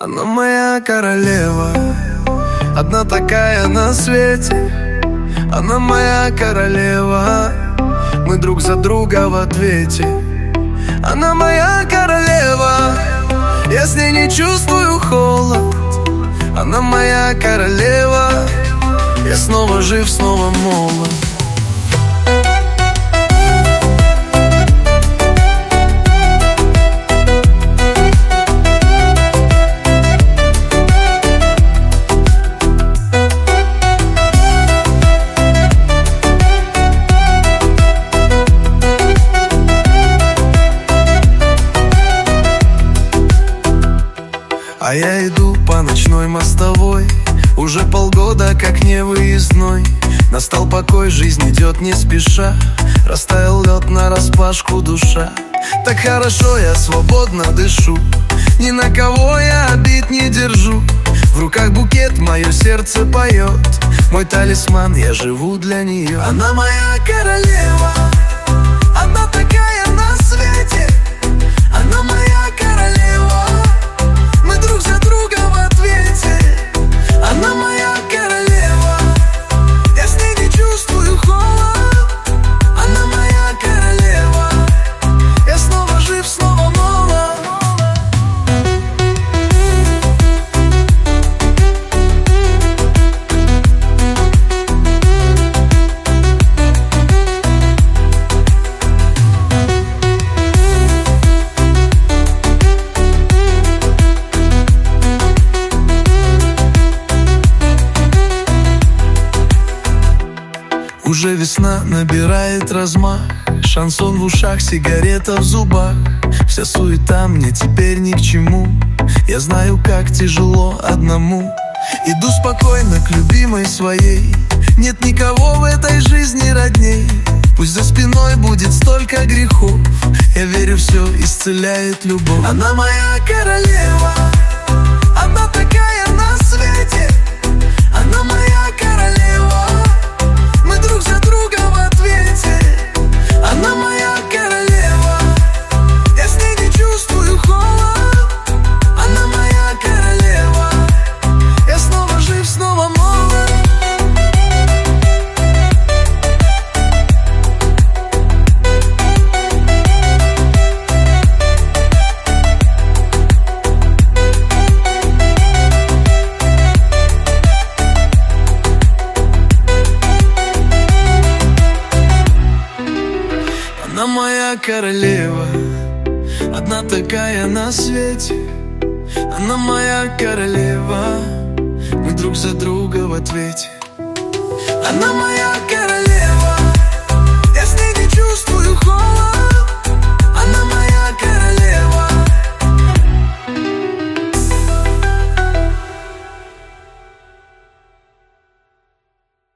Она моя королева, одна такая на свете. Она моя королева, мы друг за друга в ответе. Она моя королева, я с ней не чувствую холод. Она моя королева, я снова жив, снова молод. А я иду по ночной мостовой, уже полгода как не выездной. Настал покой, жизнь идет не спеша, растаял лед нараспашку душа. Так хорошо, я свободно дышу, ни на кого я обид не держу. В руках букет, мое сердце поет, мой талисман, я живу для нее. Она моя королева, одна такая на свете. Она моя королева, мы друг за друга в ответе. Она моя королева, я с ней не чувствую холод. Она моя королева, я снова жив, снова молод. Уже весна набирает размах, шансон в ушах, сигарета в зубах. Вся суета мне теперь ни к чему, я знаю, как тяжело одному. Иду спокойно к любимой своей, нет никого в этой жизни родней. Пусть за спиной будет столько грехов, я верю, все исцеляет любовь. Она моя королева, одна такая на свете. Она моя королева, мы друг за друга в ответе. Она моя королева, я с ней не чувствую холод. Она моя королева, я снова жив, снова молод. Она моя королева, одна такая на свете. Она моя королева, мы друг за друга в ответе. Она моя королева.